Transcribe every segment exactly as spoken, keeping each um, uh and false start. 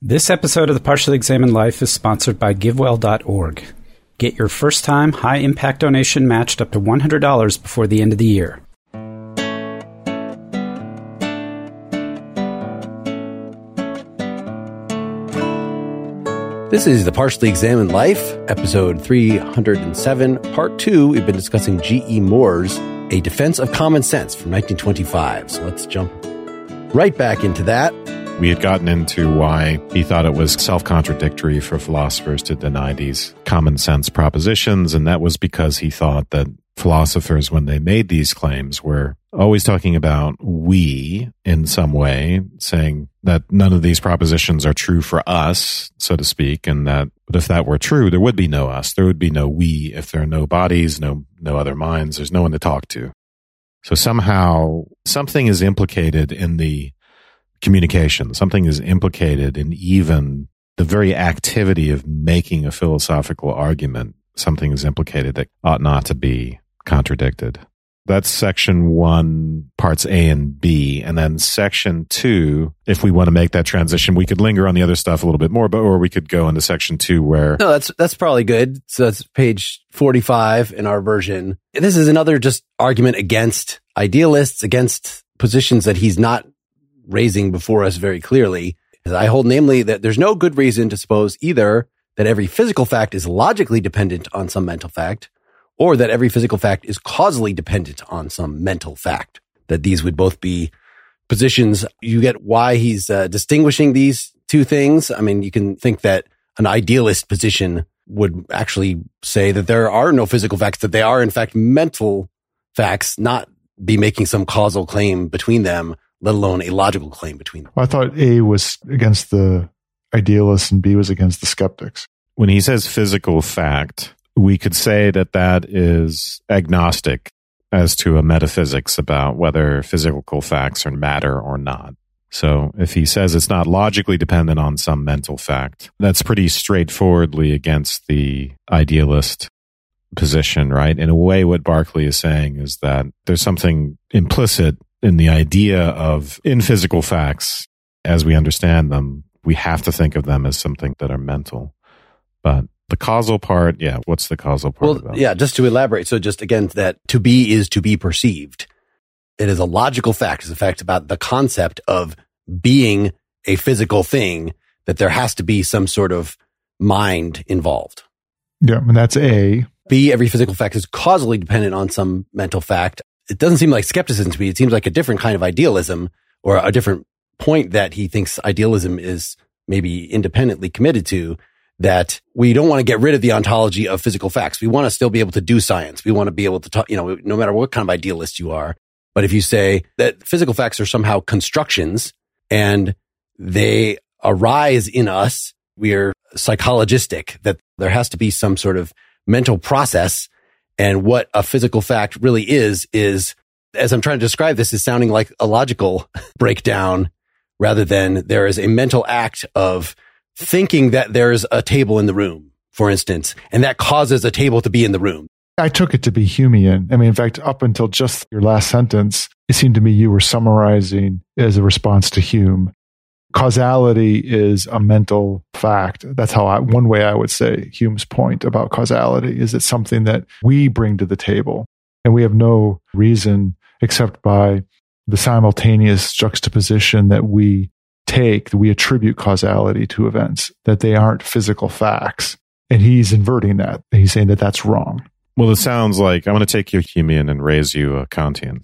This episode of the Partially Examined Life is sponsored by GiveWell dot org. Get your first-time, high-impact donation matched up to one hundred dollars before the end of the year. This is the Partially Examined Life, episode three hundred seven, part two. We've been discussing G E. Moore's A Defense of Common Sense from nineteen twenty-five. So let's jump right back into that. We had gotten into why he thought it was self-contradictory for philosophers to deny these common sense propositions, and that was because he thought that philosophers, when they made these claims, were always talking about we in some way, saying that none of these propositions are true for us, so to speak, and that but if that were true, there would be no us. There would be no we. If there are no bodies, no no other minds, there's no one to talk to. So somehow something is implicated in the communication. Something is implicated in even the very activity of making a philosophical argument. Something is implicated that ought not to be contradicted. That's section one, parts A and B. And then section two, if we want to make that transition, we could linger on the other stuff a little bit more, but or we could go into section two where... No, that's that's probably good. So that's page forty-five in our version. This is another just argument against idealists, against positions that he's not raising before us very clearly. I hold namely that there's no good reason to suppose either that every physical fact is logically dependent on some mental fact, or that every physical fact is causally dependent on some mental fact. That these would both be positions. You get why he's uh, distinguishing these two things. I mean, you can think that an idealist position would actually say that there are no physical facts, that they are in fact mental facts, not be making some causal claim between them, let alone a logical claim between them. Well, I thought A was against the idealists and B was against the skeptics. When he says physical fact, we could say that that is agnostic as to a metaphysics about whether physical facts are matter or not. So if he says it's not logically dependent on some mental fact, that's pretty straightforwardly against the idealist position, right? In a way, what Berkeley is saying is that there's something implicit in the idea of in physical facts, as we understand them, we have to think of them as something that are mental. But the causal part, yeah, what's the causal part well, about? Yeah, just to elaborate. So just again, that to be is to be perceived. It is a logical fact. It's a fact about the concept of being a physical thing, that there has to be some sort of mind involved. Yeah, and that's A. B, every physical fact is causally dependent on some mental fact. It doesn't seem like skepticism to me. It seems like a different kind of idealism, or a different point that he thinks idealism is maybe independently committed to, that we don't want to get rid of the ontology of physical facts. We want to still be able to do science. We want to be able to talk, you know, no matter what kind of idealist you are. But if you say that physical facts are somehow constructions and they arise in us, we are psychologistic, that there has to be some sort of mental process. And what a physical fact really is, is, as I'm trying to describe this, is sounding like a logical breakdown rather than there is a mental act of thinking that there's a table in the room, for instance, and that causes a table to be in the room. I took it to be Humean. I mean, in fact, up until just your last sentence, it seemed to me you were summarizing as a response to Hume. Causality is a mental fact. That's how I, one way I would say Hume's point about causality is it's something that we bring to the table, and we have no reason except by the simultaneous juxtaposition that we take, that we attribute causality to events, that they aren't physical facts. And he's inverting that. He's saying that that's wrong. Well, it sounds like I'm going to take you Humean and raise you a Kantian.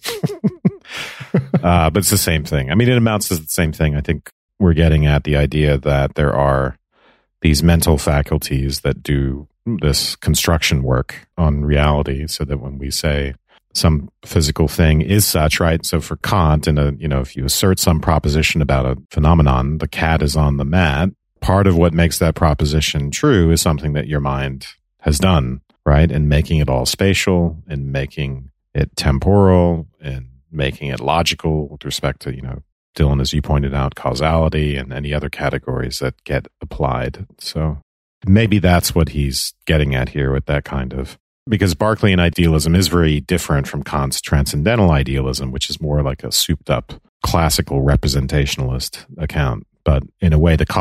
uh, but it's the same thing. I mean, it amounts to the same thing. I think we're getting at the idea that there are these mental faculties that do this construction work on reality, so that when we say some physical thing is such, right? So for Kant, and a, you know, if you assert some proposition about a phenomenon, the cat is on the mat, part of what makes that proposition true is something that your mind has done, right? And making it all spatial, and making it temporal, and making it logical with respect to, you know, Dylan, as you pointed out, causality and any other categories that get applied. So maybe that's what he's getting at here with that kind of, because Berkeleyan idealism is very different from Kant's transcendental idealism, which is more like a souped up classical representationalist account. But in a way, the causal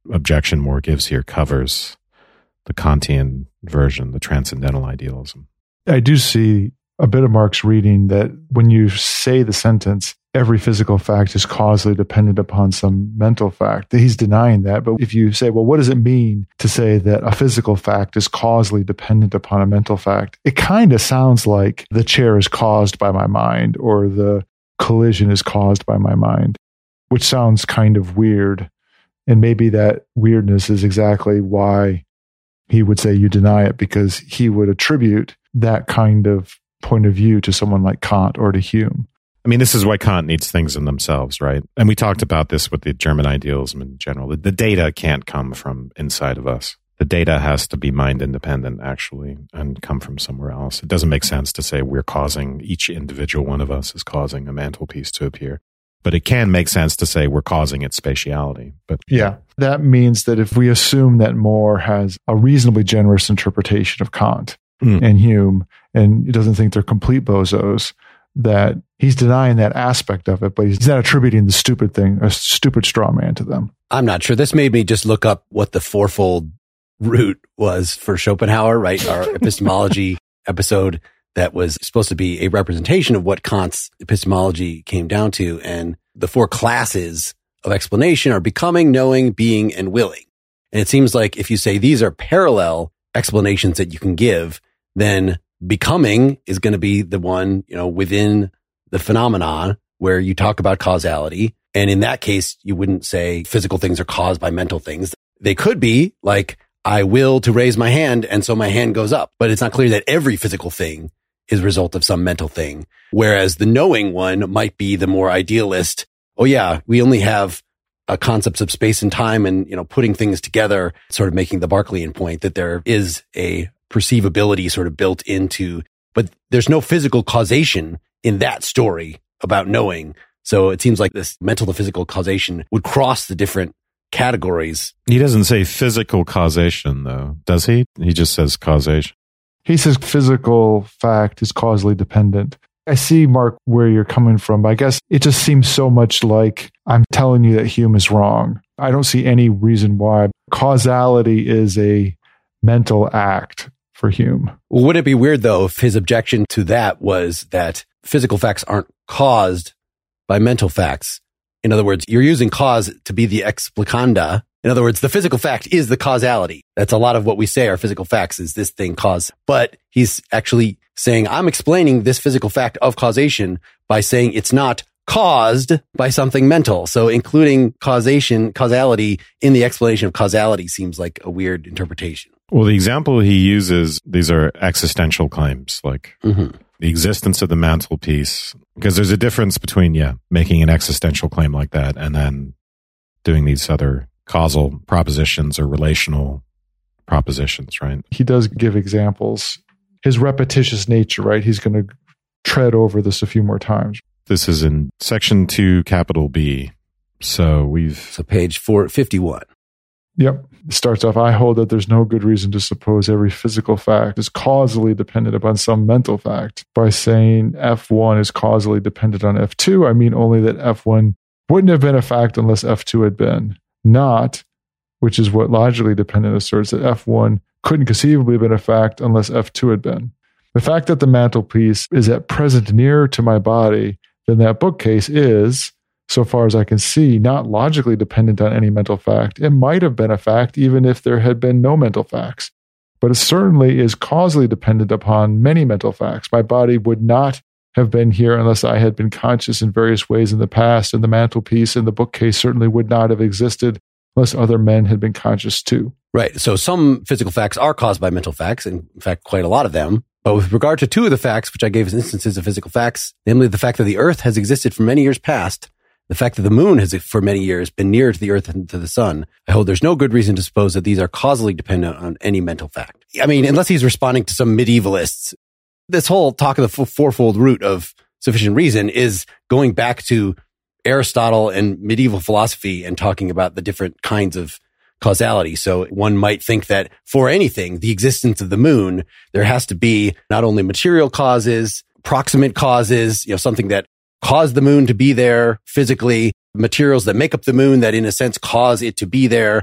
objection Moore gives here covers the Kantian version, the transcendental idealism. I do see a bit of Mark's reading that when you say the sentence, every physical fact is causally dependent upon some mental fact, that he's denying that. But if you say, well, what does it mean to say that a physical fact is causally dependent upon a mental fact? It kind of sounds like the chair is caused by my mind or the collision is caused by my mind, which sounds kind of weird. And maybe that weirdness is exactly why he would say you deny it, because he would attribute that kind of point of view to someone like Kant or to Hume. I mean, this is why Kant needs things in themselves, right? And we talked about this with the German idealism in general. The, the data can't come from inside of us. The data has to be mind independent, actually, and come from somewhere else. It doesn't make sense to say we're causing, each individual one of us is causing a mantelpiece to appear. But it can make sense to say we're causing its spatiality. But yeah, that means that if we assume that Moore has a reasonably generous interpretation of Kant mm. and Hume, and he doesn't think they're complete bozos, that he's denying that aspect of it, but he's not attributing the stupid thing, a stupid straw man to them. I'm not sure. This made me just look up what the fourfold root was for Schopenhauer, right? Our epistemology episode that was supposed to be a representation of what Kant's epistemology came down to. And the four classes of explanation are becoming, knowing, being, and willing. And it seems like if you say these are parallel explanations that you can give, then becoming is going to be the one, you know, within the phenomenon where you talk about causality. And in that case, you wouldn't say physical things are caused by mental things. They could be like, I will to raise my hand, and so my hand goes up. But it's not clear that every physical thing is a result of some mental thing. Whereas the knowing one might be the more idealist. Oh yeah, we only have a concepts of space and time and, you know, putting things together, sort of making the Berkeleyan point that there is a perceivability sort of built into, but there's no physical causation in that story about knowing. So it seems like this mental to physical causation would cross the different categories. He doesn't say physical causation though, does he? He just says causation. He says physical fact is causally dependent. I see, Mark, where you're coming from. I guess it just seems so much like I'm telling you that Hume is wrong. I don't see any reason why. Causality is a mental act for Hume. Well, would it be weird, though, if his objection to that was that physical facts aren't caused by mental facts? In other words, you're using cause to be the explicanda. In other words, the physical fact is the causality. That's a lot of what we say are physical facts, is this thing cause. But he's actually saying, I'm explaining this physical fact of causation by saying it's not caused by something mental. So including causation, causality in the explanation of causality seems like a weird interpretation. Well, the example he uses, these are existential claims, like mm-hmm. the existence of the mantelpiece, because there's a difference between, yeah, making an existential claim like that and then doing these other causal propositions or relational propositions, right? He does give examples. His repetitious nature, right? He's going to tread over this a few more times. This is in section two, capital B. So we've... So page four fifty-one. Yep. It starts off, I hold that there's no good reason to suppose every physical fact is causally dependent upon some mental fact. By saying F one is causally dependent on F two, I mean only that F one wouldn't have been a fact unless F two had been. Not, which is what logically dependent asserts, that F one couldn't conceivably have been a fact unless F two had been. The fact that the mantelpiece is at present nearer to my body than that bookcase is, so far as I can see, not logically dependent on any mental fact. It might have been a fact even if there had been no mental facts. But it certainly is causally dependent upon many mental facts. My body would not have been here unless I had been conscious in various ways in the past, and the mantelpiece and the bookcase certainly would not have existed unless other men had been conscious too. Right. So some physical facts are caused by mental facts, and in fact, quite a lot of them. But with regard to two of the facts, which I gave as instances of physical facts, namely the fact that the Earth has existed for many years past, the fact that the moon has for many years been nearer to the Earth than to the sun, I hold there's no good reason to suppose that these are causally dependent on any mental fact. I mean, unless he's responding to some medievalists. This whole talk of the fourfold root of sufficient reason is going back to Aristotle and medieval philosophy and talking about the different kinds of causality. So one might think that for anything, the existence of the moon, there has to be not only material causes, proximate causes, you know, something that caused the moon to be there physically, materials that make up the moon that in a sense cause it to be there,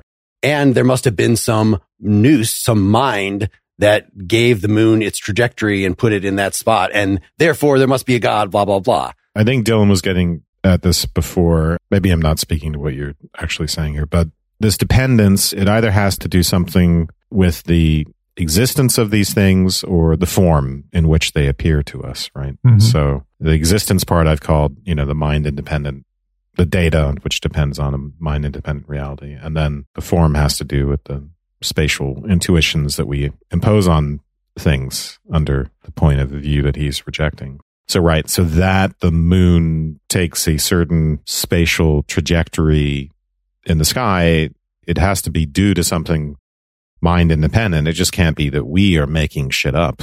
And there must have been some nous, some mind that gave the moon its trajectory and put it in that spot. And therefore, there must be a God, blah, blah, blah. I think Dylan was getting at this before. Maybe I'm not speaking to what you're actually saying here, but this dependence, it either has to do something with the existence of these things or the form in which they appear to us, right? Mm-hmm. So the existence part I've called, you know, the mind independent, the data, which depends on a mind independent reality. And then the form has to do with the spatial intuitions that we impose on things under the point of view that he's rejecting. So, right. So that the moon takes a certain spatial trajectory in the sky, it has to be due to something mind independent. It just can't be that we are making shit up.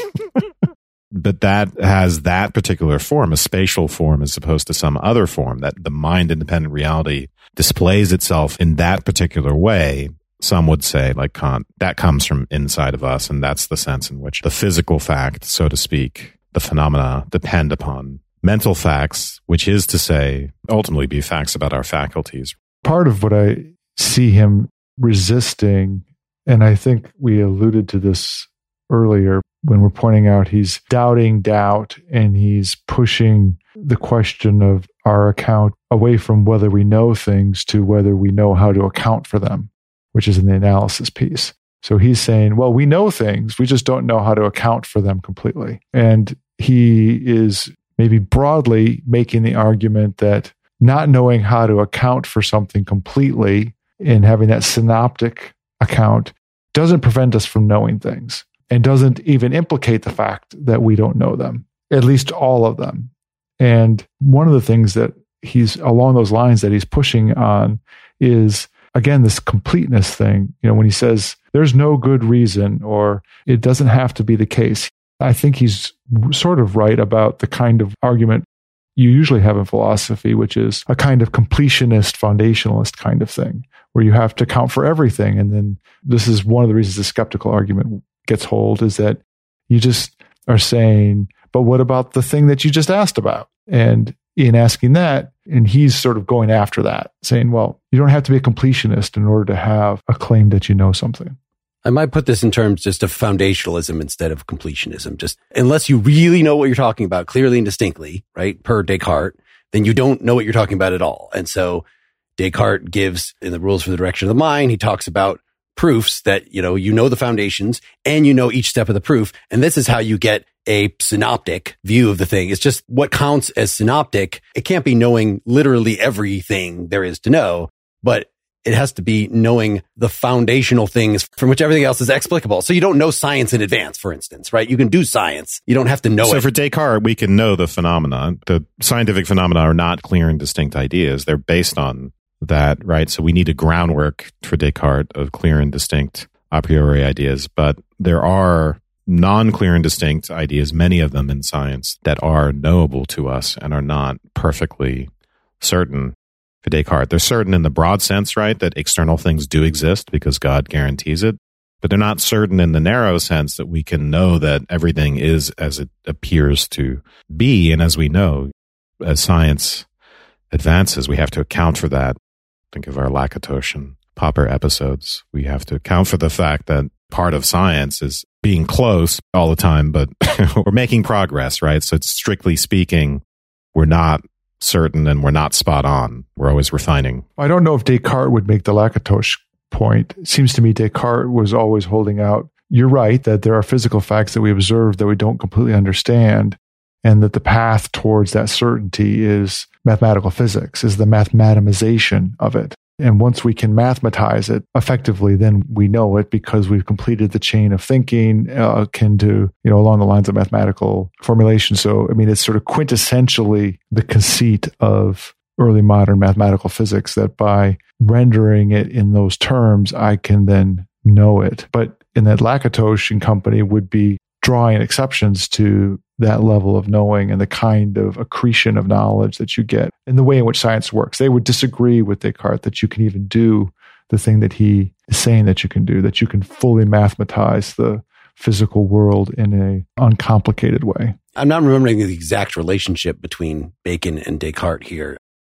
But that has that particular form, a spatial form, as opposed to some other form, that the mind independent reality displays itself in that particular way. Some would say, like Kant, that comes from inside of us. And that's the sense in which the physical fact, so to speak, the phenomena depend upon mental facts, which is to say, ultimately be facts about our faculties. Part of what I see him resisting, and I think we alluded to this earlier when we're pointing out he's doubting doubt and he's pushing the question of our account away from whether we know things to whether we know how to account for them, which is in the analysis piece. So he's saying, well, we know things, we just don't know how to account for them completely. And he is maybe broadly making the argument that not knowing how to account for something completely and having that synoptic account doesn't prevent us from knowing things and doesn't even implicate the fact that we don't know them, at least all of them. And one of the things that he's along those lines that he's pushing on is, again, this completeness thing. You know, when he says there's no good reason or it doesn't have to be the case, I think he's sort of right about the kind of argument you usually have in philosophy, which is a kind of completionist, foundationalist kind of thing, where you have to account for everything. And then this is one of the reasons the skeptical argument gets hold, is that you just are saying, but what about the thing that you just asked about? And in asking that, and he's sort of going after that, saying, well, you don't have to be a completionist in order to have a claim that you know something. I might put this in terms just of foundationalism instead of completionism. Just unless you really know what you're talking about clearly and distinctly, right, per Descartes, then you don't know what you're talking about at all. And so Descartes gives, in the Rules for the Direction of the Mind, he talks about proofs that, you know, you know the foundations and you know each step of the proof. And this is how you get a synoptic view of the thing. It's just what counts as synoptic. It can't be knowing literally everything there is to know, but it has to be knowing the foundational things from which everything else is explicable. So you don't know science in advance, for instance, right? You can do science. You don't have to know so it. So for Descartes, we can know the phenomena. The scientific phenomena are not clear and distinct ideas. They're based on that, right? So we need a groundwork for Descartes of clear and distinct a priori ideas. But there are non-clear and distinct ideas, many of them in science, that are knowable to us and are not perfectly certain. For Descartes, they're certain in the broad sense, right, that external things do exist because God guarantees it, but they're not certain in the narrow sense that we can know that everything is as it appears to be. And as we know, as science advances, we have to account for that. Think of our Lakatos and Popper episodes. We have to account for the fact that part of science is being close all the time, but we're making progress, right? So it's strictly speaking, we're not certain and we're not spot on. We're always refining. I don't know if Descartes would make the Lakatos point. It seems to me Descartes was always holding out, you're right, that there are physical facts that we observe that we don't completely understand, and that the path towards that certainty is mathematical physics, is the mathematicization of it. And once we can mathematize it effectively, then we know it because we've completed the chain of thinking uh, akin to, you know, along the lines of mathematical formulation. So, I mean, it's sort of quintessentially the conceit of early modern mathematical physics that by rendering it in those terms, I can then know it. But in that Lakatos and company would be drawing exceptions to that level of knowing and the kind of accretion of knowledge that you get in the way in which science works. They would disagree with Descartes that you can even do the thing that he is saying that you can do, that you can fully mathematize the physical world in a uncomplicated way. I'm not remembering the exact relationship between Bacon and Descartes here.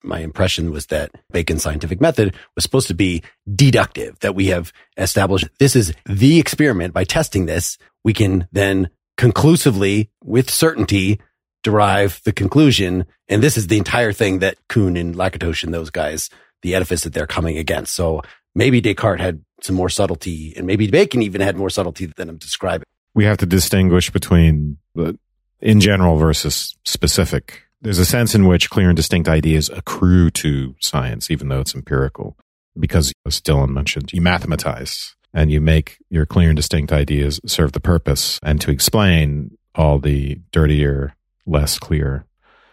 my impression was that Bacon's scientific method was supposed to be deductive, that we have established this is the experiment. By testing this, we can then conclusively, with certainty, derive the conclusion. And this is the entire thing that Kuhn and Lakatos and those guys, the edifice that they're coming against. So maybe Descartes had some more subtlety, and maybe Bacon even had more subtlety than I'm describing. We have to distinguish between the in general versus specific. There's a sense in which clear and distinct ideas accrue to science, even though it's empirical, because, as Dylan mentioned, you mathematize and you make your clear and distinct ideas serve the purpose and to explain all the dirtier, less clear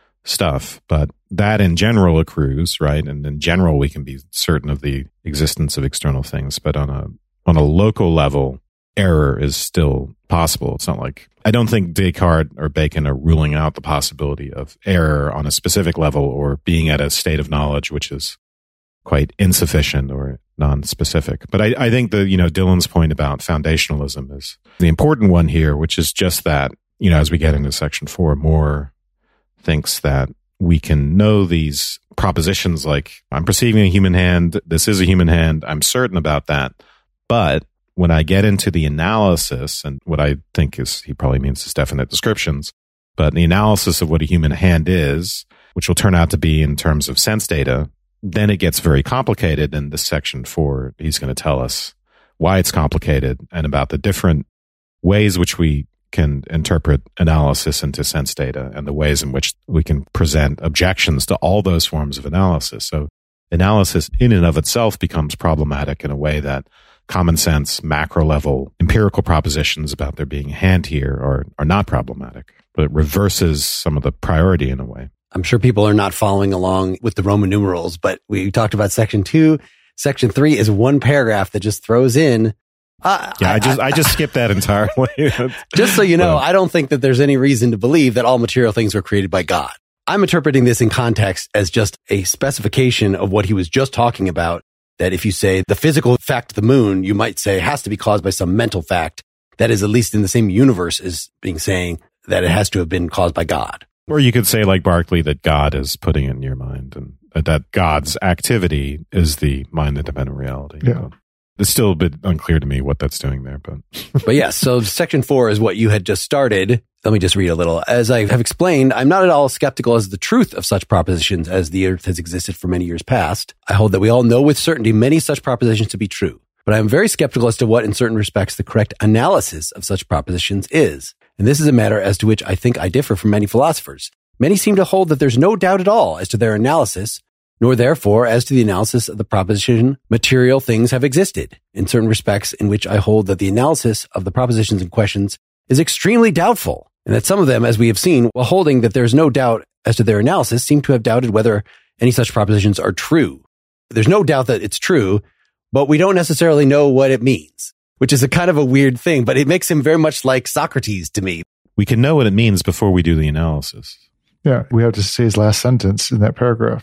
stuff. But that in general accrues, right? And in general, we can be certain of the existence of external things. But on a on a local level, error is still possible. It's not like, I don't think Descartes or Bacon are ruling out the possibility of error on a specific level or being at a state of knowledge which is quite insufficient or non-specific. But I, I think the, you know, Dylan's point about foundationalism is the important one here, which is just that, you know, as we get into section four, Moore thinks that we can know these propositions like, I'm perceiving a human hand, this is a human hand, I'm certain about that. But when I get into the analysis, and what I think is, he probably means is definite descriptions, but the analysis of what a human hand is, which will turn out to be in terms of sense data, then it gets very complicated. In this section four, he's going to tell us why it's complicated and about the different ways which we can interpret analysis into sense data and the ways in which we can present objections to all those forms of analysis. So analysis in and of itself becomes problematic in a way that common sense, macro level, empirical propositions about there being a hand here are, are not problematic, but it reverses some of the priority in a way. I'm sure people are not following along with the Roman numerals, but we talked about section two. Section three is one paragraph that just throws in. Uh, yeah, I, I just I, I just skipped that entirely. Just so you know, I don't think that there's any reason to believe that all material things were created by God. I'm interpreting this in context as just a specification of what he was just talking about. That if you say the physical fact of the moon, you might say has to be caused by some mental fact that is at least in the same universe as being saying that it has to have been caused by God. Or you could say, like Berkeley, that God is putting it in your mind and that God's activity is the mind-independent reality. Yeah. So it's still a bit unclear to me what that's doing there. But but yes, so section four is what you had just started. Let me just read a little. As I have explained, I'm not at all skeptical as to the truth of such propositions as the earth has existed for many years past. I hold that we all know with certainty many such propositions to be true. But I am very skeptical as to what, in certain respects, the correct analysis of such propositions is. And this is a matter as to which I think I differ from many philosophers. Many seem to hold that there's no doubt at all as to their analysis, nor therefore as to the analysis of the proposition material things have existed. In certain respects in which I hold that the analysis of the propositions in questions is extremely doubtful. And that some of them, as we have seen, while holding that there's no doubt as to their analysis, seem to have doubted whether any such propositions are true. There's no doubt that it's true, but we don't necessarily know what it means, which is a kind of a weird thing, but it makes him very much like Socrates to me. We can know what it means before we do the analysis. Yeah, we have to say his last sentence in that paragraph.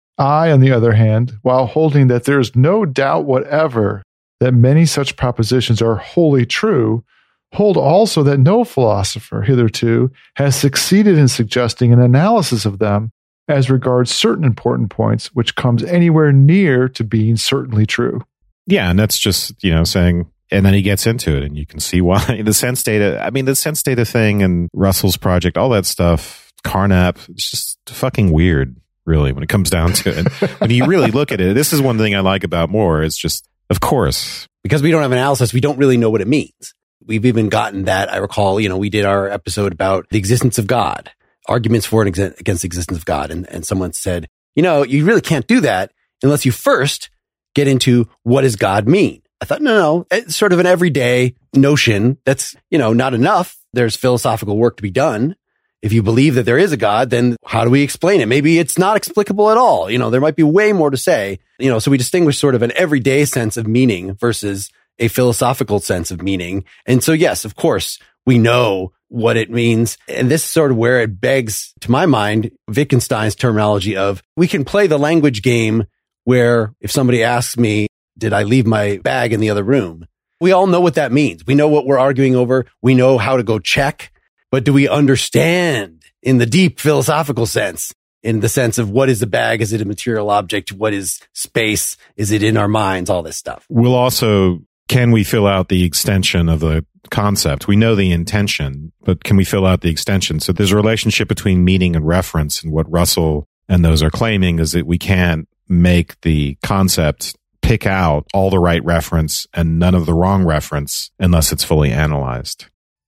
I, on the other hand, while holding that there is no doubt whatever that many such propositions are wholly true, hold also that no philosopher hitherto has succeeded in suggesting an analysis of them as regards certain important points which comes anywhere near to being certainly true. Yeah, and that's just, you know, saying, and then he gets into it and you can see why. The sense data, I mean, the sense data thing and Russell's project, all that stuff, Carnap, it's just fucking weird, really, when it comes down to it. When you really look at it, this is one thing I like about Moore. It's just, of course. Because we don't have analysis, we don't really know what it means. We've even gotten that. I recall, you know, we did our episode about the existence of God, arguments for and ex- against the existence of God. And, and someone said, you know, you really can't do that unless you first get into what does God mean? I thought, no, no, it's sort of an everyday notion. That's, you know, not enough. There's philosophical work to be done. If you believe that there is a God, then how do we explain it? Maybe it's not explicable at all. You know, there might be way more to say, you know, so we distinguish sort of an everyday sense of meaning versus a philosophical sense of meaning. And so, yes, of course, we know what it means. And this is sort of where it begs, to my mind, Wittgenstein's terminology of we can play the language game where if somebody asks me, did I leave my bag in the other room? We all know what that means. We know what we're arguing over. We know how to go check. But do we understand in the deep philosophical sense in the sense of what is the bag? Is it a material object? What is space? Is it in our minds? All this stuff. We'll also, can we fill out the extension of the concept? We know the intention, but can we fill out the extension? So there's a relationship between meaning and reference, and what Russell and those are claiming is that we can't make the concept pick out all the right reference and none of the wrong reference unless it's fully analyzed.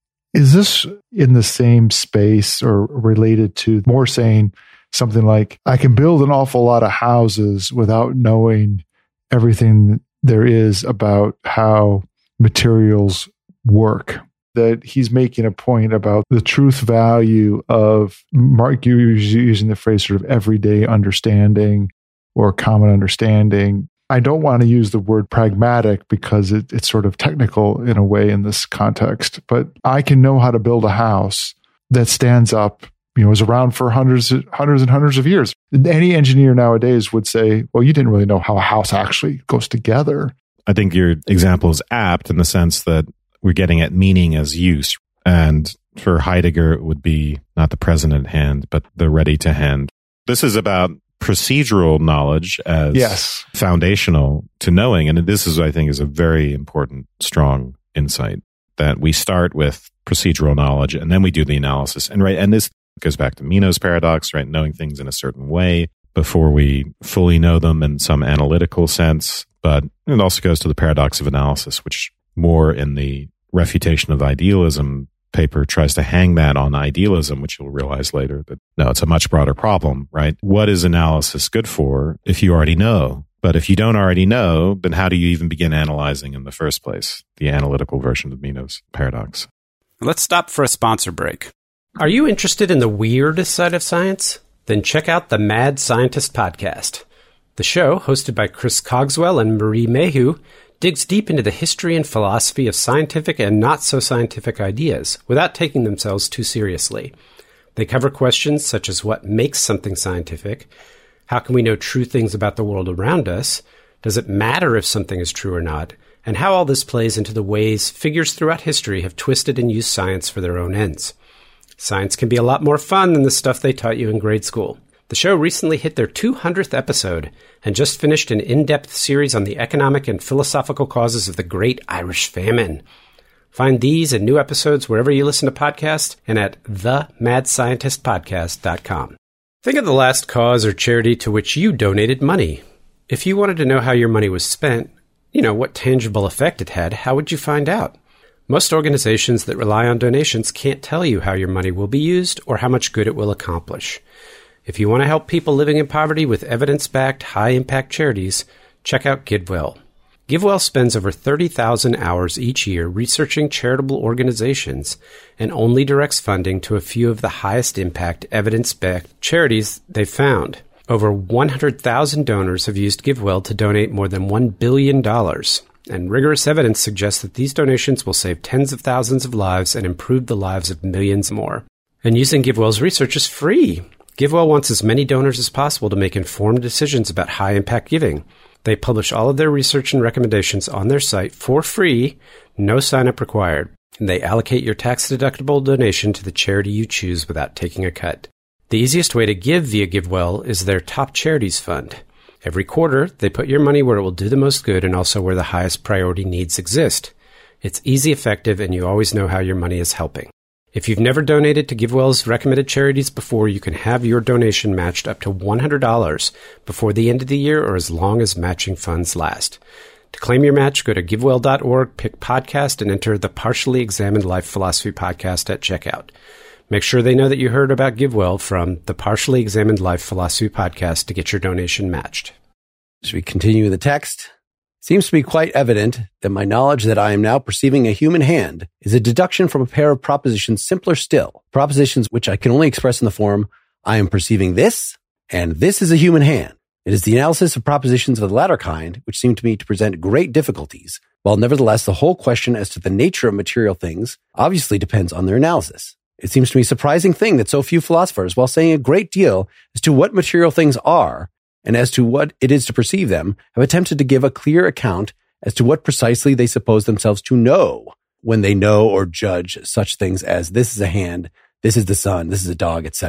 Is this in the same space or related to more saying something like, I can build an awful lot of houses without knowing everything there is about how materials work? That he's making a point about the truth value of, Mark, you using the phrase sort of everyday understanding or common understanding. I don't want to use the word pragmatic because it, it's sort of technical in a way in this context, but I can know how to build a house that stands up, you know, is around for hundreds, hundreds and hundreds of years. Any engineer nowadays would say, well, you didn't really know how a house actually goes together. I think your example is apt in the sense that we're getting at meaning as use. And for Heidegger, it would be not the present at hand, but the ready to hand. This is about procedural knowledge as yes. foundational to knowing. And this is, I think, is a very important, strong insight that we start with procedural knowledge and then we do the analysis. And right, and this goes back to Meno's paradox, right? Knowing things in a certain way before we fully know them in some analytical sense. But it also goes to the paradox of analysis, which more in the refutation of idealism paper tries to hang that on idealism, which you'll realize later that no, it's a much broader problem, right? What is analysis good for if you already know? But if you don't already know, then how do you even begin analyzing in the first place? The analytical version of Meno's paradox. Let's stop for a sponsor break. Are you interested in the weird side of science? Then check out the Mad Scientist podcast. The show, hosted by Chris Cogswell and Marie Mayhew, digs deep into the history and philosophy of scientific and not-so-scientific ideas without taking themselves too seriously. They cover questions such as what makes something scientific, how can we know true things about the world around us, does it matter if something is true or not, and how all this plays into the ways figures throughout history have twisted and used science for their own ends. Science can be a lot more fun than the stuff they taught you in grade school. The show recently hit their two hundredth episode and just finished an in-depth series on the economic and philosophical causes of the Great Irish Famine. Find these and new episodes wherever you listen to podcasts and at the mad scientist podcast dot com. Think of the last cause or charity to which you donated money. If you wanted to know how your money was spent, you know, what tangible effect it had, how would you find out? Most organizations that rely on donations can't tell you how your money will be used or how much good it will accomplish. If you want to help people living in poverty with evidence-backed, high-impact charities, check out GiveWell. GiveWell spends over thirty thousand hours each year researching charitable organizations and only directs funding to a few of the highest-impact, evidence-backed charities they've found. Over one hundred thousand donors have used GiveWell to donate more than one billion dollars, and rigorous evidence suggests that these donations will save tens of thousands of lives and improve the lives of millions more. And using GiveWell's research is free. GiveWell wants as many donors as possible to make informed decisions about high-impact giving. They publish all of their research and recommendations on their site for free, no sign-up required. And they allocate your tax-deductible donation to the charity you choose without taking a cut. The easiest way to give via GiveWell is their Top Charities Fund. Every quarter, they put your money where it will do the most good and also where the highest priority needs exist. It's easy, effective, and you always know how your money is helping. If you've never donated to GiveWell's recommended charities before, you can have your donation matched up to one hundred dollars before the end of the year or as long as matching funds last. To claim your match, go to givewell dot org, pick podcast, and enter the Partially Examined Life Philosophy podcast at checkout. Make sure they know that you heard about GiveWell from the Partially Examined Life Philosophy podcast to get your donation matched. As we continue the text, it seems to be quite evident that my knowledge that I am now perceiving a human hand is a deduction from a pair of propositions simpler still, propositions which I can only express in the form, I am perceiving this, and this is a human hand. It is the analysis of propositions of the latter kind which seem to me to present great difficulties, while nevertheless the whole question as to the nature of material things obviously depends on their analysis. It seems to me a surprising thing that so few philosophers, while saying a great deal as to what material things are, and as to what it is to perceive them, have attempted to give a clear account as to what precisely they suppose themselves to know when they know or judge such things as this is a hand, this is the sun, this is a dog, et cetera.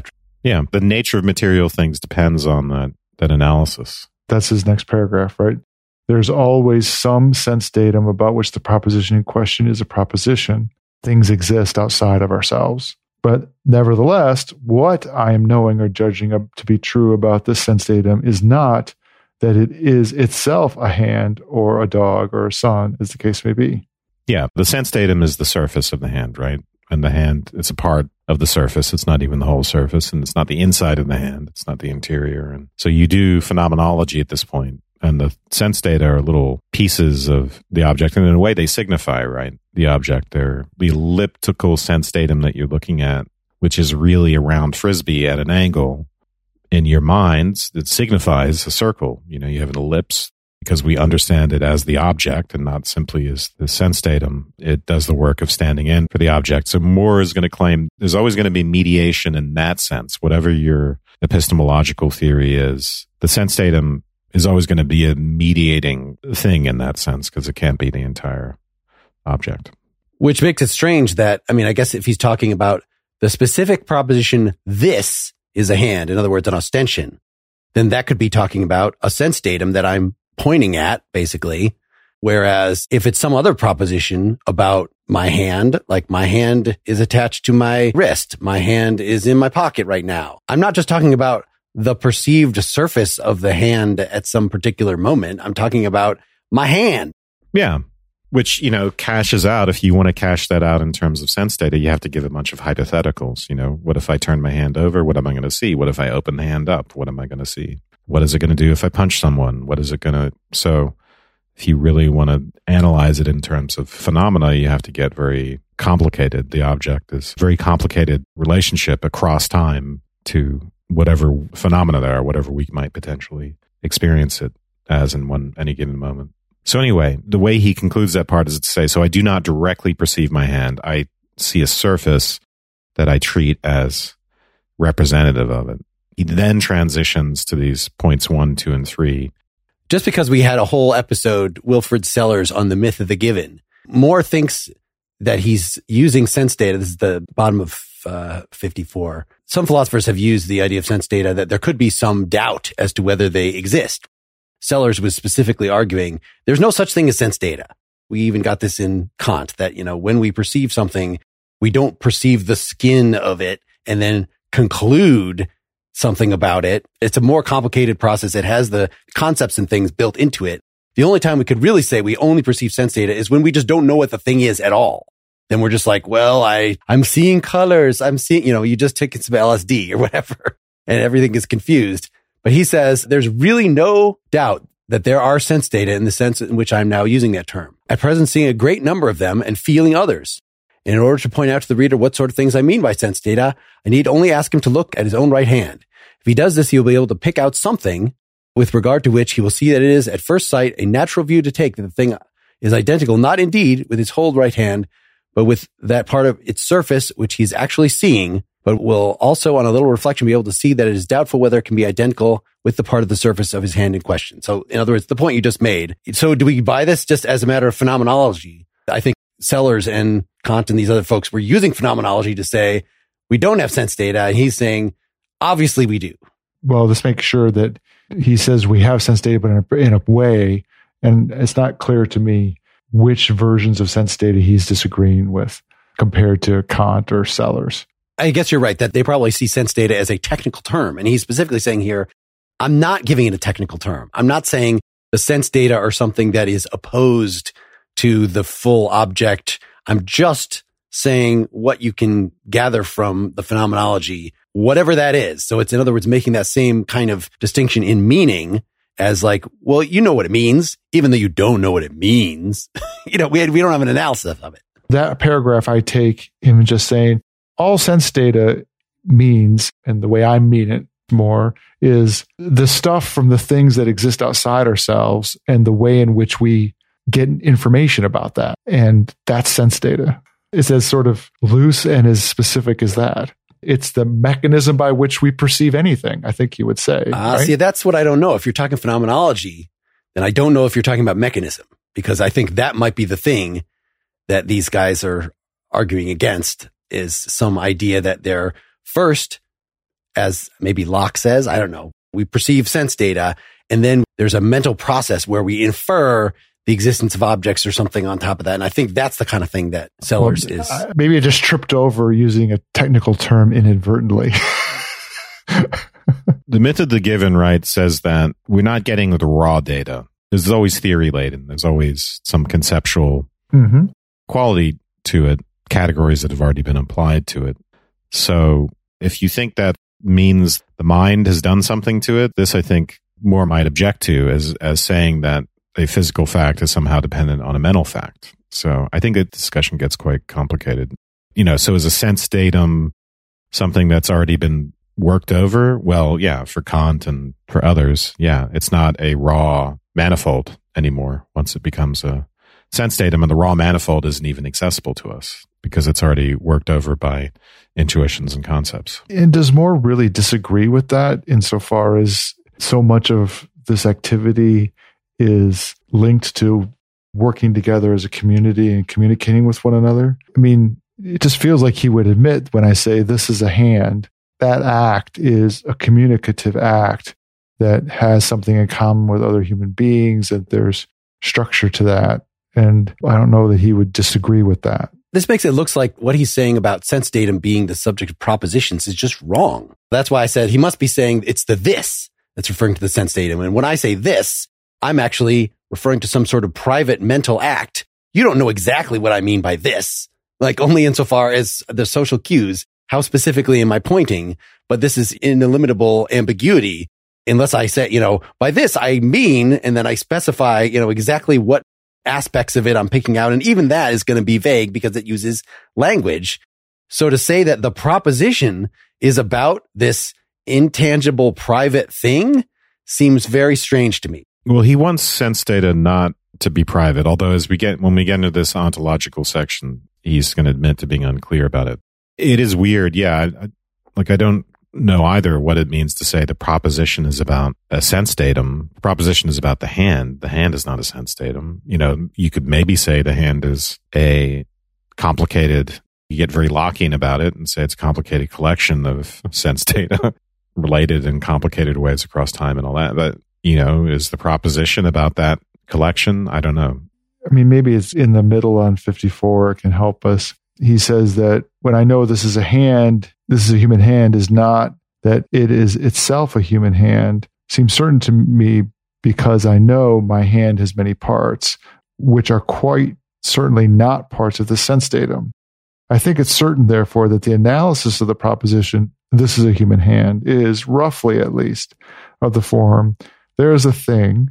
Yeah, the nature of material things depends on that, that analysis. That's his next paragraph, right? There's always some sense datum about which the proposition in question is a proposition. Things exist outside of ourselves. But nevertheless, what I am knowing or judging to be true about this sense datum is not that it is itself a hand or a dog or a sun, as the case may be. Yeah, the sense datum is the surface of the hand, right? And the hand, it's a part of the surface. It's not even the whole surface, and it's not the inside of the hand. It's not the interior. And so you do phenomenology at this point, and the sense data are little pieces of the object, and in a way they signify, right, the object. They're the elliptical sense datum that you're looking at, which is really a round frisbee at an angle. In your minds, it signifies a circle. You know, you have an ellipse because we understand it as the object and not simply as the sense datum. It does the work of standing in for the object. So Moore is going to claim there's always going to be mediation in that sense. Whatever your epistemological theory is, the sense datum is always going to be a mediating thing in that sense because it can't be the entire object. Which makes it strange that, I mean, I guess if he's talking about the specific proposition, this is a hand, in other words, an ostension, then that could be talking about a sense datum that I'm pointing at, basically. Whereas if it's some other proposition about my hand, like my hand is attached to my wrist, my hand is in my pocket right now. I'm not just talking about the perceived surface of the hand at some particular moment. I'm talking about my hand. Yeah. Which, you know, cashes out. If you want to cash that out in terms of sense data, you have to give a bunch of hypotheticals. You know, what if I turn my hand over? What am I going to see? What if I open the hand up? What am I going to see? What is it going to do if I punch someone? What is it going to... So if you really want to analyze it in terms of phenomena, you have to get very complicated. The object is a very complicated relationship across time to whatever phenomena there are, whatever we might potentially experience it as in one any given moment. So anyway, the way he concludes that part is to say, so I do not directly perceive my hand. I see a surface that I treat as representative of it. He then transitions to these points one, two, and three. Just because we had a whole episode, Wilfrid Sellars, on the myth of the given, Moore thinks that he's using sense data. This is the bottom of uh, fifty-four. Some philosophers have used the idea of sense data that there could be some doubt as to whether they exist. Sellars was specifically arguing there's no such thing as sense data. We even got this in Kant that, you know, when we perceive something, we don't perceive the skin of it and then conclude something about it. It's a more complicated process. It has the concepts and things built into it. The only time we could really say we only perceive sense data is when we just don't know what the thing is at all. Then we're just like, well, I, I'm seeing colors. I'm seeing, you know, you just took some L S D or whatever and everything is confused. But he says there's really no doubt that there are sense data in the sense in which I'm now using that term. At present, seeing a great number of them and feeling others. And in order to point out to the reader what sort of things I mean by sense data, I need only ask him to look at his own right hand. If he does this, he will be able to pick out something with regard to which he will see that it is at first sight a natural view to take that the thing is identical, not indeed with his whole right hand, but with that part of its surface which he's actually seeing, but will also on a little reflection be able to see that it is doubtful whether it can be identical with the part of the surface of his hand in question. So in other words, the point you just made. So do we buy this just as a matter of phenomenology? I think Sellars and Kant and these other folks were using phenomenology to say, we don't have sense data. And he's saying, obviously we do. Well, let's make sure that he says we have sense data, but in a, in a way, and it's not clear to me which versions of sense data he's disagreeing with compared to Kant or Sellars. I guess you're right that they probably see sense data as a technical term. And he's specifically saying here, I'm not giving it a technical term. I'm not saying the sense data are something that is opposed to the full object. I'm just saying what you can gather from the phenomenology, whatever that is. So it's, in other words, making that same kind of distinction in meaning as like, well, you know what it means, even though you don't know what it means. you know, we had, we don't have an analysis of it. That paragraph, I take him just saying all sense data means, and the way I mean it more, is the stuff from the things that exist outside ourselves and the way in which we get information about that. And that's sense data. It's as sort of loose and as specific as that. It's the mechanism by which we perceive anything, I think you would say. Uh, right? See, that's what I don't know. If you're talking phenomenology, then I don't know if you're talking about mechanism, because I think that might be the thing that these guys are arguing against, is some idea that they're first as maybe Locke says, I don't know, we perceive sense data, and then there's a mental process where we infer the existence of objects or something on top of that. And I think that's the kind of thing that Sellers well, is. Uh, maybe I just tripped over using a technical term inadvertently. The myth of the given, right, says that we're not getting the raw data. There's always theory laden. There's always some conceptual mm-hmm. quality to it, categories that have already been applied to it. So if you think that means the mind has done something to it, this I think more might object to as as saying that a physical fact is somehow dependent on a mental fact. So I think that discussion gets quite complicated. You know, so is a sense datum something that's already been worked over? Well, yeah, for Kant and for others, yeah, it's not a raw manifold anymore once it becomes a sense datum, and the raw manifold isn't even accessible to us because it's already worked over by intuitions and concepts. And does Moore really disagree with that insofar as so much of this activity is linked to working together as a community and communicating with one another? I mean, it just feels like he would admit when I say this is a hand, that act is a communicative act that has something in common with other human beings, that there's structure to that. And I don't know that he would disagree with that. This makes it look like what he's saying about sense datum being the subject of propositions is just wrong. That's why I said he must be saying it's the this that's referring to the sense datum. And when I say this, I'm actually referring to some sort of private mental act. You don't know exactly what I mean by this, like only insofar as the social cues. How specifically am I pointing? But this is ineliminable ambiguity unless I say, you know, by this I mean, and then I specify, you know, exactly what aspects of it I'm picking out. And even that is going to be vague because it uses language. So to say that the proposition is about this intangible private thing seems very strange to me. Well, he wants sense data not to be private, although as we get, when we get into this ontological section, he's going to admit to being unclear about it. It is weird. Yeah. I, like I don't know either what it means to say the proposition is about a sense datum. The proposition is about the hand. The hand is not a sense datum. You know, you could maybe say the hand is a complicated, you get very Lockean about it and say it's a complicated collection of sense data related in complicated ways across time and all that. But, you know, is the proposition about that collection? I don't know. I mean, maybe it's in the middle on fifty-four. It can help us. He says that when I know this is a hand, this is a human hand, is not that it is itself a human hand. Seems certain to me because I know my hand has many parts, which are quite certainly not parts of the sense datum. I think it's certain, therefore, that the analysis of the proposition, this is a human hand, is roughly at least of the form, there is a thing,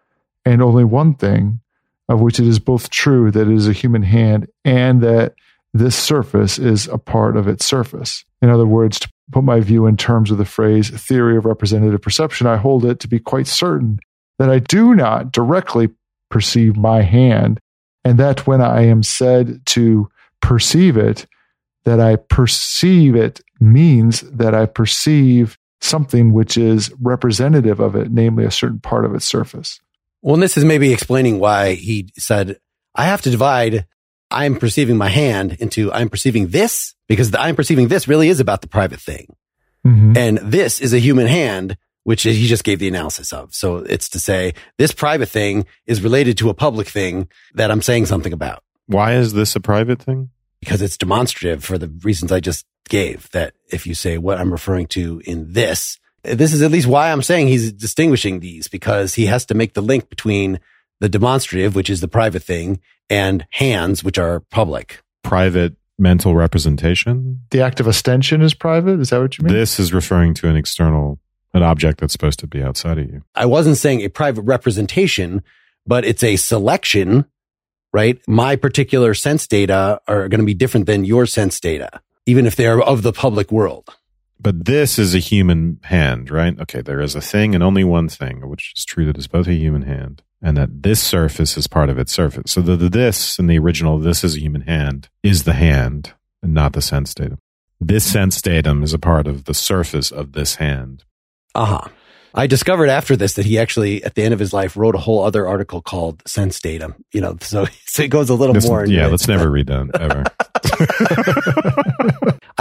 and only one thing, of which it is both true that it is a human hand and that this surface is a part of its surface. In other words, to put my view in terms of the phrase theory of representative perception, I hold it to be quite certain that I do not directly perceive my hand, and that when I am said to perceive it, that I perceive it means that I perceive something which is representative of it, namely a certain part of its surface. Well, and this is maybe explaining why he said, I have to divide I'm perceiving my hand into I'm perceiving this, because the I'm perceiving this really is about the private thing. Mm-hmm. And this is a human hand, which he just gave the analysis of. So it's to say this private thing is related to a public thing that I'm saying something about. Why is this a private thing? Because it's demonstrative for the reasons I just gave, that if you say what I'm referring to in this, this is at least why I'm saying he's distinguishing these, because he has to make the link between the demonstrative, which is the private thing, and hands, which are public. Private mental representation? The act of ostension is private? Is that what you mean? This is referring to an external, an object that's supposed to be outside of you. I wasn't saying a private representation, but it's a selection, right? My particular sense data are going to be different than your sense data, even if they're of the public world. But this is a human hand, right? Okay, there is a thing and only one thing, which is true that it's both a human hand, and that this surface is part of its surface. So the, the this in the original, this is a human hand, is the hand and not the sense datum. This sense datum is a part of the surface of this hand. Uh-huh. I discovered after this that he actually, at the end of his life, wrote a whole other article called Sense Datum. You know, so, so it goes a little this, more. Yeah, into let's it. never read that, ever.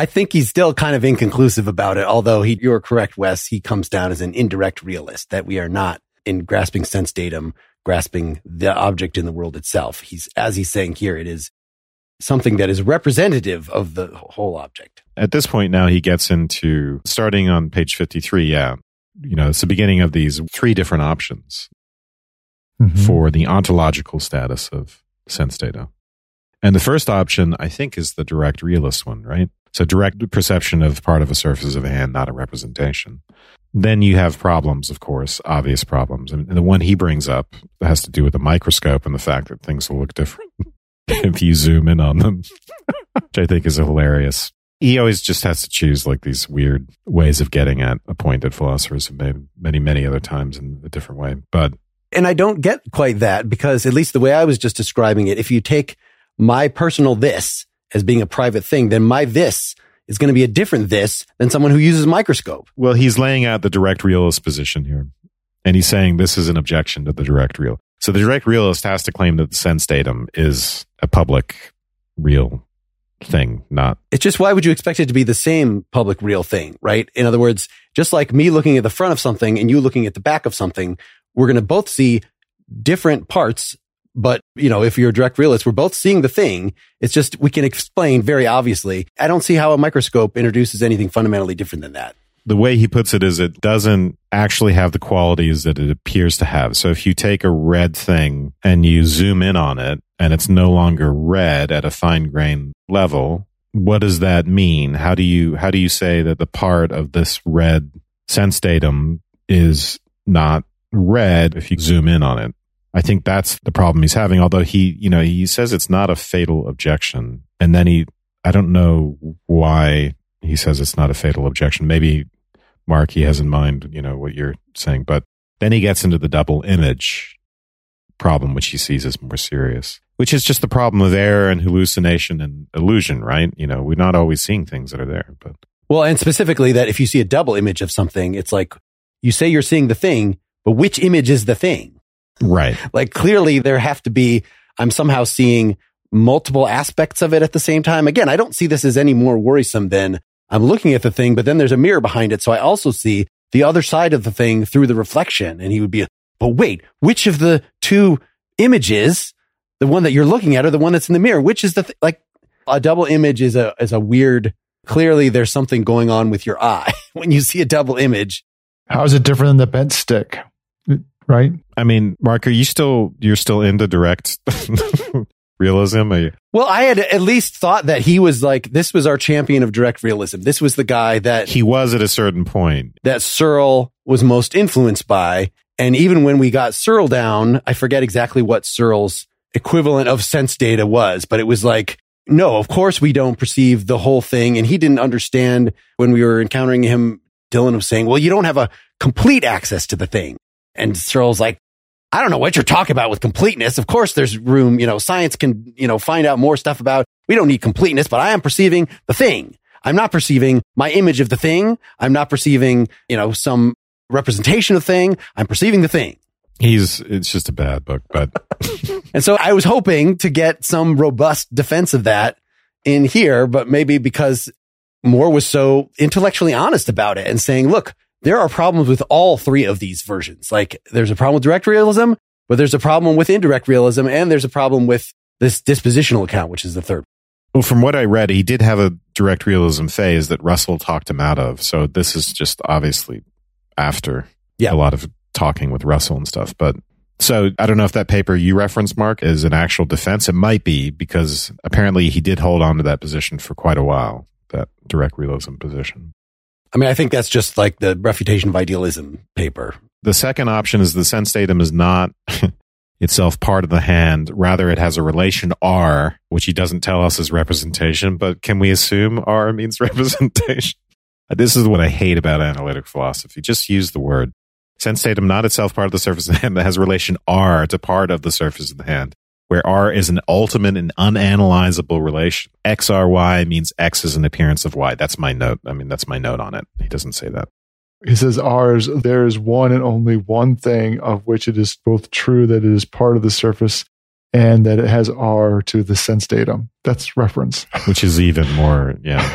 I think he's still kind of inconclusive about it, although he, you're correct, Wes, he comes down as an indirect realist, that we are not in grasping sense datum, grasping the object in the world itself. He's, as he's saying here, it is something that is representative of the whole object. At this point now, he gets into, starting on page fifty-three, yeah, you know, it's the beginning of these three different options mm-hmm. for the ontological status of sense data. And the first option, I think, is the direct realist one, right? So direct perception of part of a surface of a hand, not a representation. Then you have problems, of course, obvious problems. And the one he brings up has to do with the microscope and the fact that things will look different if you zoom in on them, which I think is hilarious. He always just has to choose like these weird ways of getting at a point that philosophers have made many, many other times in a different way. But And I don't get quite that, because at least the way I was just describing it, if you take my personal this as being a private thing, then my this is going to be a different this than someone who uses a microscope. Well, he's laying out the direct realist position here. And he's saying this is an objection to the direct real. So the direct realist has to claim that the sense datum is a public real thing, not... It's just, why would you expect it to be the same public real thing, right? In other words, just like me looking at the front of something and you looking at the back of something, we're going to both see different parts. But, you know, if you're a direct realist, we're both seeing the thing. It's just, we can explain very obviously. I don't see how a microscope introduces anything fundamentally different than that. The way he puts it is it doesn't actually have the qualities that it appears to have. So if you take a red thing and you zoom in on it and it's no longer red at a fine grain level, what does that mean? How do you, how do you say that the part of this red sense datum is not red if you zoom in on it? I think that's the problem he's having, although he, you know, he says it's not a fatal objection. And then he, I don't know why he says it's not a fatal objection. Maybe, Mark, he has in mind, you know, what you're saying. But then he gets into the double image problem, which he sees as more serious, which is just the problem of error and hallucination and illusion, right? You know, we're not always seeing things that are there. But Well, and specifically that if you see a double image of something, it's like you say you're seeing the thing, but which image is the thing? Right. Like clearly there have to be, I'm somehow seeing multiple aspects of it at the same time. Again, I don't see this as any more worrisome than I'm looking at the thing, but then there's a mirror behind it. So I also see the other side of the thing through the reflection. And he would be, but wait, which of the two images, the one that you're looking at or the one that's in the mirror, which is the, th- like a double image is a, is a weird, clearly there's something going on with your eye when you see a double image. How is it different than the bent stick? Right? I mean, Mark, are you still, you're still into direct realism? Are you? Well, I had at least thought that he was like, this was our champion of direct realism. This was the guy that he was at a certain point that Searle was most influenced by. And even when we got Searle down, I forget exactly what Searle's equivalent of sense data was, but it was like, no, of course we don't perceive the whole thing. And he didn't understand when we were encountering him. Dylan was saying, well, you don't have a complete access to the thing. And Searle's like, I don't know what you're talking about with completeness. Of course, there's room, you know, science can, you know, find out more stuff about, we don't need completeness, but I am perceiving the thing. I'm not perceiving my image of the thing. I'm not perceiving, you know, some representation of thing. I'm perceiving the thing. He's, it's just a bad book, but. And so I was hoping to get some robust defense of that in here, but maybe because Moore was so intellectually honest about it and saying, look, there are problems with all three of these versions. Like there's a problem with direct realism, but there's a problem with indirect realism, and there's a problem with this dispositional account, which is the third. Well, from what I read, he did have a direct realism phase that Russell talked him out of. So this is just obviously after yeah. a lot of talking with Russell and stuff. But so I don't know if that paper you referenced, Mark, is an actual defense. It might be, because apparently he did hold on to that position for quite a while, that direct realism position. I mean, I think that's just like the refutation of idealism paper. The second option is the sense datum is not itself part of the hand. Rather, it has a relation R, which he doesn't tell us is representation, but can we assume R means representation? This is what I hate about analytic philosophy. Just use the word. Sense datum not itself part of the surface of the hand, but has relation R to part of the surface of the hand, where R is an ultimate and unanalyzable relation. X R Y means X is an appearance of Y. That's my note. I mean, that's my note on it. He doesn't say that. He says R's, there is one and only one thing of which it is both true that it is part of the surface and that it has R to the sense datum. That's reference. Which is even more, yeah.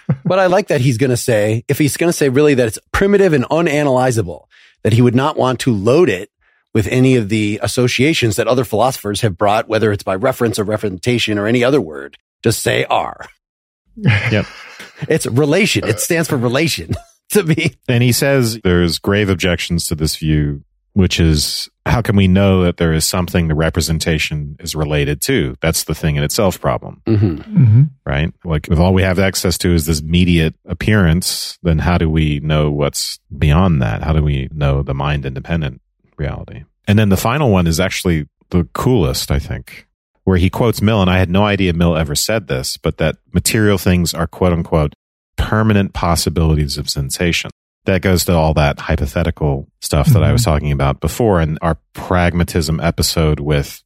But I like that he's going to say, if he's going to say really that it's primitive and unanalyzable, that he would not want to load it with any of the associations that other philosophers have brought, whether it's by reference or representation or any other word. Just say R. Yep. It's relation. It stands for relation to me. And he says there's grave objections to this view, which is, how can we know that there is something the representation is related to? That's the thing in itself problem, Mm-hmm. Mm-hmm. right? Like if all we have access to is this immediate appearance, then how do we know what's beyond that? How do we know the mind independent reality? And then the final one is actually the coolest, I think, where he quotes Mill, and I had no idea Mill ever said this, but that material things are quote unquote permanent possibilities of sensation. That goes to all that hypothetical stuff that mm-hmm. I was talking about before in our pragmatism episode with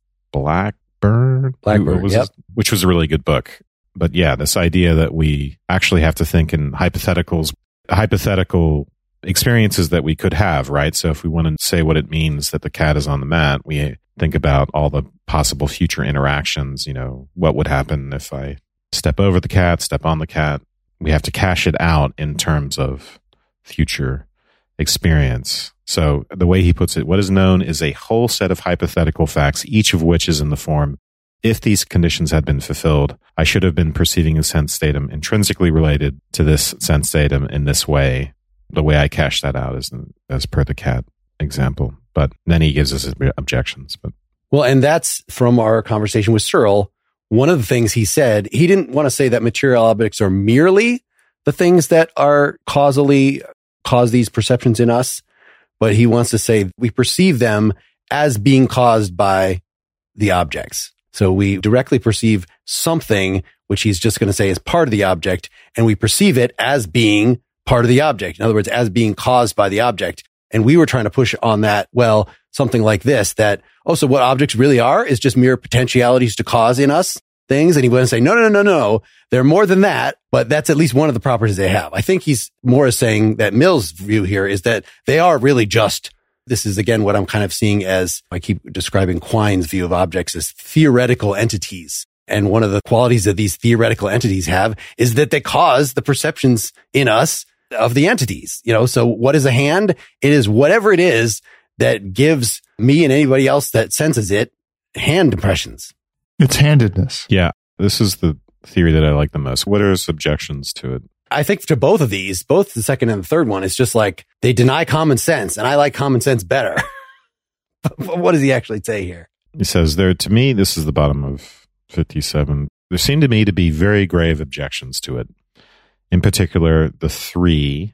Blackburn, Blackburn was yep. his, which was a really good book. But yeah, this idea that we actually have to think in hypotheticals, hypothetical experiences that we could have, right? So if we want to say what it means that the cat is on the mat, we think about all the possible future interactions. You know, what would happen if I step over the cat, step on the cat? We have to cash it out in terms of future experience. So the way he puts it, what is known is a whole set of hypothetical facts, each of which is in the form, if these conditions had been fulfilled, I should have been perceiving a sense datum intrinsically related to this sense datum in this way. The way I cash that out is as per the cat example. But then he gives us his objections. But Well, and that's from our conversation with Searle. One of the things he said, he didn't want to say that material objects are merely the things that are causally cause these perceptions in us, but he wants to say we perceive them as being caused by the objects. So we directly perceive something, which he's just going to say is part of the object, and we perceive it as being part of the object. In other words, as being caused by the object. And we were trying to push on that, well, something like this, that, oh, so what objects really are is just mere potentialities to cause in us things. And he wouldn't say, no, no, no, no, no. They're more than that, but that's at least one of the properties they have. I think he's more saying that Mill's view here is that they are really just, this is again what I'm kind of seeing as, I keep describing Quine's view of objects as theoretical entities. And one of the qualities that these theoretical entities have is that they cause the perceptions in us of the entities. You know, so what is a hand? It is whatever it is that gives me and anybody else that senses it hand impressions. It's handedness. yeah, this is the theory that I like the most. What are his objections to it? I think to both of these, both the second and the third one, it's just like they deny common sense, and I like common sense better. What does he actually say here? He says there, to me, this is the bottom of fifty-seven. There seem to me to be very grave objections to it. In particular, the three.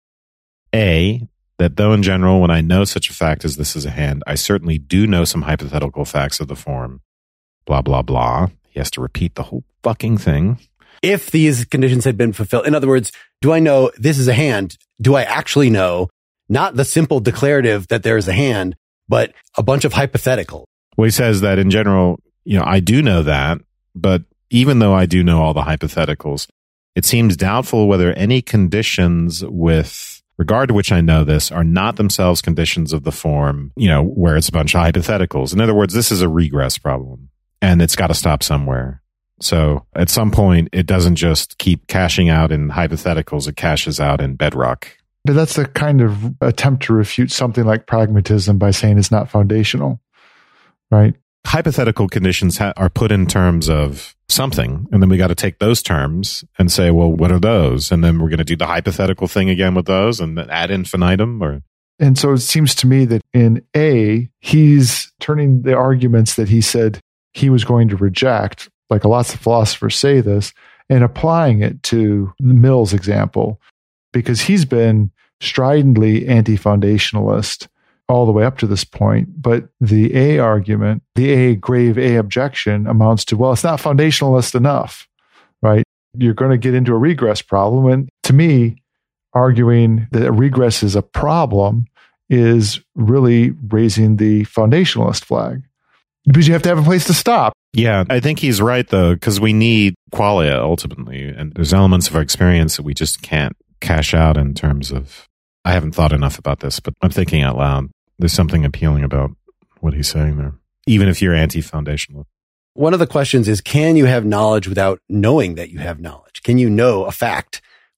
A, that though in general, when I know such a fact as this is a hand, I certainly do know some hypothetical facts of the form, blah, blah, blah. He has to repeat the whole fucking thing. If these conditions had been fulfilled, in other words, do I know this is a hand? Do I actually know not the simple declarative that there is a hand, but a bunch of hypothetical? Well, he says that in general, you know, I do know that, but even though I do know all the hypotheticals, it seems doubtful whether any conditions with regard to which I know this are not themselves conditions of the form, you know, where it's a bunch of hypotheticals. In other words, this is a regress problem, and it's got to stop somewhere. So at some point, it doesn't just keep cashing out in hypotheticals, it cashes out in bedrock. But that's the kind of attempt to refute something like pragmatism by saying it's not foundational, right? Hypothetical conditions ha- are put in terms of something, and then we got to take those terms and say, well, what are those? And then we're going to do the hypothetical thing again with those and then ad infinitum. Or And so it seems to me that in A, he's turning the arguments that he said he was going to reject, like lots of philosophers say this, and applying it to Mill's example, because he's been stridently anti-foundationalist all the way up to this point. But the A argument, the A grave A objection amounts to, well, it's not foundationalist enough, right? You're going to get into a regress problem. And to me, arguing that a regress is a problem is really raising the foundationalist flag, because you have to have a place to stop. yeah, I think he's right, though, because we need qualia ultimately. And there's elements of our experience that we just can't cash out in terms of, I haven't thought enough about this, but I'm thinking out loud. There's something appealing about what he's saying there, even if you're anti-foundational. One of the questions is, can you have knowledge without knowing that you have knowledge? Can you know a fact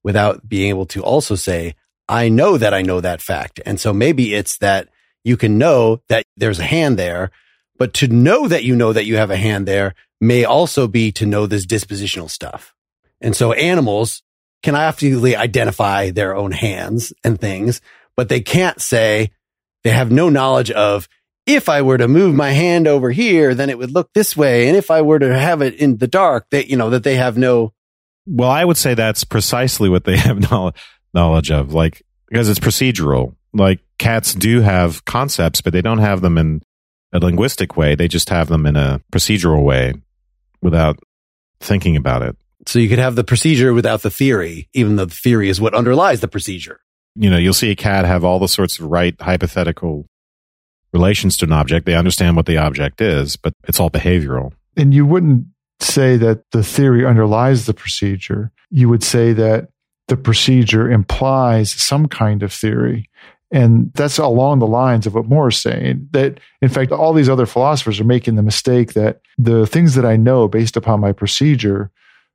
without being able to also say, I know that I know that fact. And so maybe it's that you can know that there's a hand there, but to know that you know that you have a hand there may also be to know this dispositional stuff. And so animals can absolutely identify their own hands and things, but they can't say they have no knowledge of, if I were to move my hand over here, then it would look this way. And if I were to have it in the dark, they, you know, that they have no. Well, I would say that's precisely what they have knowledge, knowledge of, like, because it's procedural. Like, cats do have concepts, but they don't have them in a linguistic way. They just have them in a procedural way without thinking about it. So you could have the procedure without the theory, even though the theory is what underlies the procedure. You know, you'll see a cat have all the sorts of right hypothetical relations to an object. They understand what the object is, but it's all behavioral. And you wouldn't say that the theory underlies the procedure. You would say that the procedure implies some kind of theory. And that's along the lines of what Moore is saying, that in fact, all these other philosophers are making the mistake that the things that I know based upon my procedure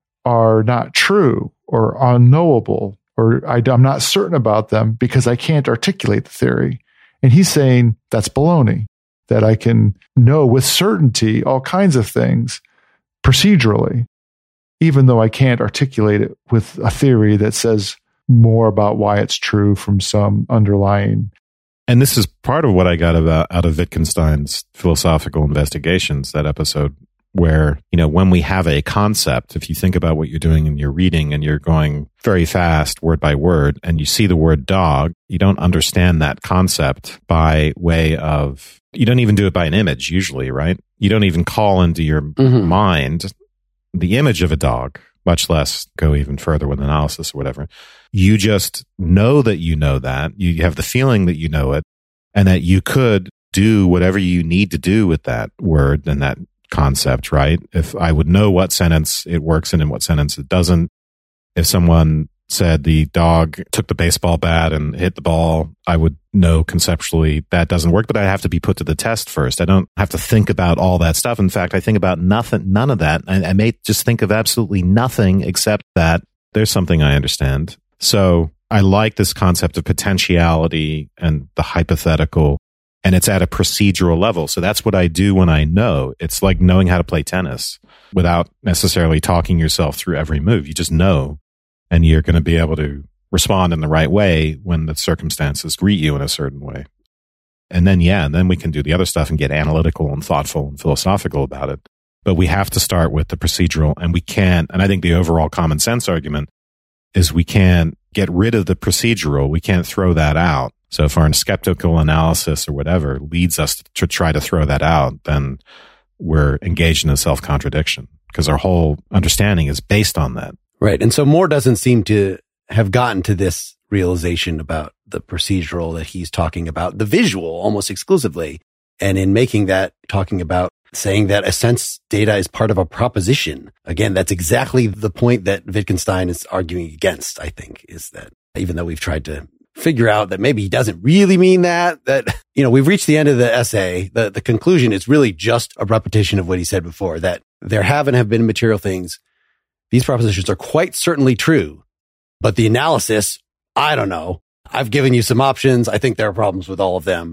are not true or unknowable, or I, I'm not certain about them because I can't articulate the theory. And he's saying that's baloney, that I can know with certainty all kinds of things procedurally, even though I can't articulate it with a theory that says more about why it's true from some underlying. And this is part of what I got about, out of Wittgenstein's philosophical investigations, that episode where, you know, when we have a concept, if you think about what you're doing in your reading and you're going very fast word by word and you see the word dog, you don't understand that concept by way of, you don't even do it by an image usually, right? You don't even call into your mm-hmm. mind the image of a dog, much less go even further with analysis or whatever. You just know that you know that. You have the feeling that you know it and that you could do whatever you need to do with that word and that concept, right? If I would know what sentence it works in and what sentence it doesn't. If someone said the dog took the baseball bat and hit the ball, I would know conceptually that doesn't work, but I have to be put to the test first. I don't have to think about all that stuff. In fact, I think about nothing, none of that. I, I may just think of absolutely nothing except that there's something I understand. So I like this concept of potentiality and the hypothetical, and it's at a procedural level. So that's what I do when I know. It's like knowing how to play tennis without necessarily talking yourself through every move. You just know, and you're going to be able to respond in the right way when the circumstances greet you in a certain way. And then, yeah, and then we can do the other stuff and get analytical and thoughtful and philosophical about it. But we have to start with the procedural, and we can't, and I think the overall common sense argument is we can't get rid of the procedural. We can't throw that out. So if our skeptical analysis or whatever leads us to try to throw that out, then we're engaged in a self-contradiction because our whole understanding is based on that. Right. And so Moore doesn't seem to have gotten to this realization about the procedural that he's talking about, the visual almost exclusively. And in making that, talking about saying that a sense data is part of a proposition. Again, that's exactly the point that Wittgenstein is arguing against, I think, is that even though we've tried to figure out that maybe he doesn't really mean that, that, you know, we've reached the end of the essay. The, the conclusion is really just a repetition of what he said before, that there have and have been material things. These propositions are quite certainly true, but the analysis, I don't know. I've given you some options. I think there are problems with all of them.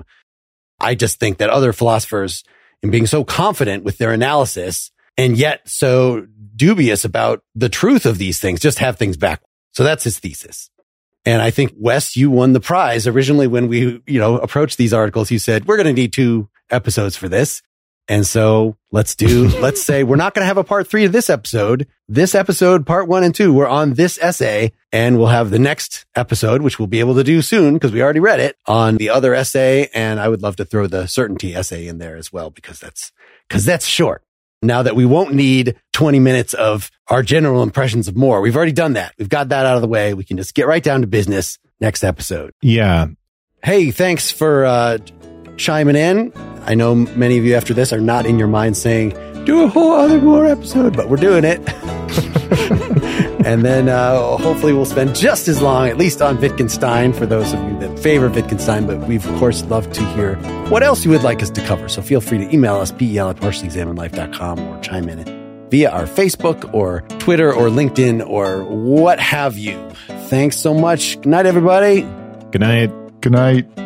I just think that other philosophers, in being so confident with their analysis and yet so dubious about the truth of these things, just have things back. So that's his thesis. And I think, Wes, you won the prize. Originally, when we, you know, approached these articles, you said, we're going to need two episodes for this. And so let's do, let's say we're not going to have a part three of this episode. This episode, part one and two, we're on this essay, and we'll have the next episode, which we'll be able to do soon because we already read it, on the other essay. And I would love to throw the certainty essay in there as well, because that's, because that's short. Now that we won't need twenty minutes of our general impressions of Moore. We've already done that. We've got that out of the way. We can just get right down to business next episode. Yeah. Hey, thanks for uh, chiming in. I know many of you after this are not in your mind saying, do a whole other Moore episode, but we're doing it. And then uh, hopefully we'll spend just as long, at least on Wittgenstein, for those of you that favor Wittgenstein. But we've, of course, loved to hear what else you would like us to cover. So feel free to email us, pel at partially examined life dot com, or chime in via our Facebook or Twitter or LinkedIn or what have you. Thanks so much. Good night, everybody. Good night. Good night.